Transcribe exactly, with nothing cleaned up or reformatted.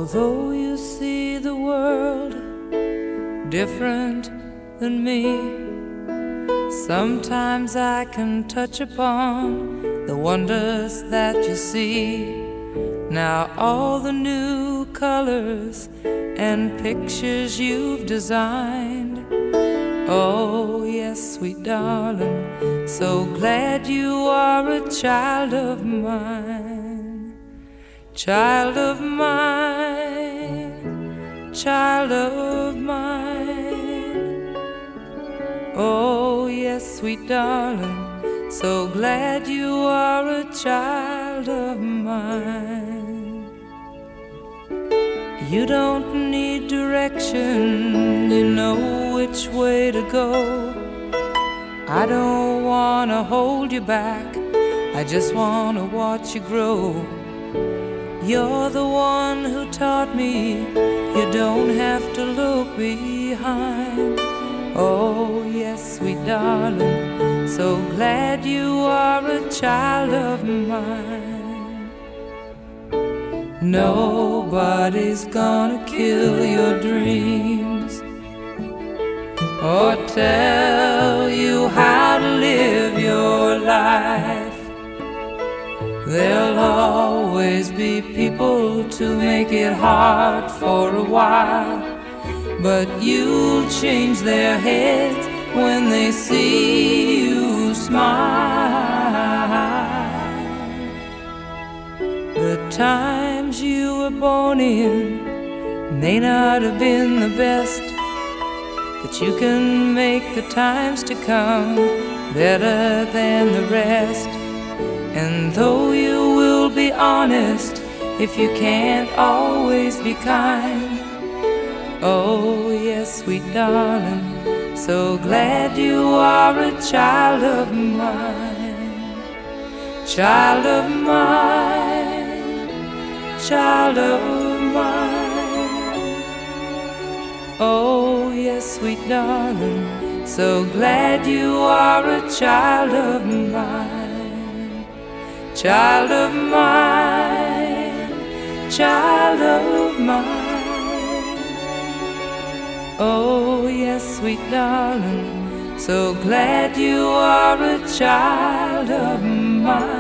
Although you see the world different than me, sometimes I can touch upon the wonders that you see. Now all the new colors and pictures you've designed, oh yes, sweet darling, so glad you are a child of mine. Child of mine, child of mine. Oh yes, sweet darling, so glad you are a child of mine. You don't need direction, you know which way to go. I don't wanna hold you back, I just wanna watch you grow. You're the one who taught me you don't have to look behind. Oh yes, sweet darling, so glad you are a child of mine. Nobody's gonna kill your dreams or tell you how to live your life. There'll always be people to make it hard for a while, but you'll change their heads when they see you smile. The times you were born in may not have been the best, but you can make the times to come better than the rest. And though you will be honest, if you can't always be kind, oh yes, sweet darling, so glad you are a child of mine. Child of mine, child of mine. Oh yes, sweet darling, so glad you are a child of mine. Child of mine, child of mine. Oh yes, sweet darling, so glad you are a child of mine.